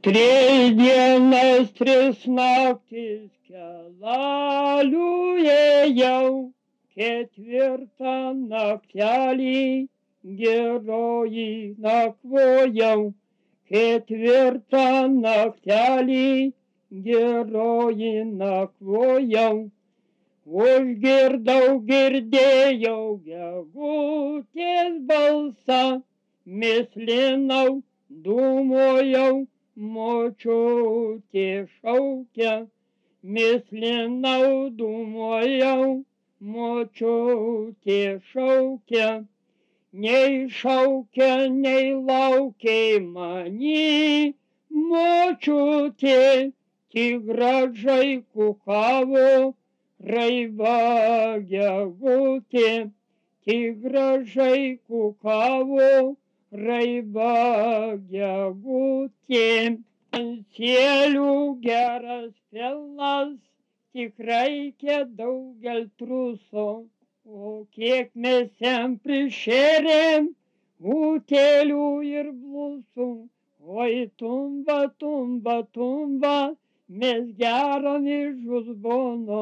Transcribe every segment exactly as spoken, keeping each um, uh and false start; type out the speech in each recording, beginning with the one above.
Tris dienas, tris naktis kelalių ėjau, ketvirtą naktelį geroji nakvojau, ketvirtą naktelį geroji nakvojau. Užgirdau, girdėjau gegutės balsą, mislinau, dūmojau, močiutė šaukia, mislinau, dūmojau, močiutė šaukia. Nei šaukia, nei laukia mani močiutė, tik gražiai kukavo raiba gegutė, tik gražiai kukavo raiba gegutė. Ansėlių geras pelnas, tikrai kiek daugel truso, o kiek mes jam prišėrėm utėlių ir blusų. Oi tumba, tumba, tumba, mes gerom iš žuzbono.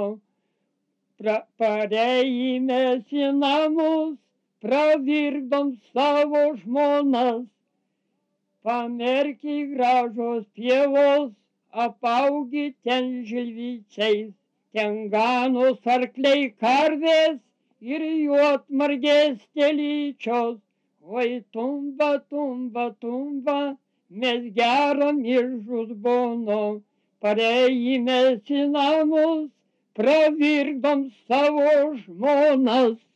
Pareimės į namus, pravirkdom savo žmonas. Pamerki gražos pievos, apaugi ten žilvyčiais, ten ganos arkliai karvės ir juodmargės telyčios. Oi tumba, tumba, tumba, mes gerom iš žuzbono. Pareimės į namus, pravirkdom savo žmonas.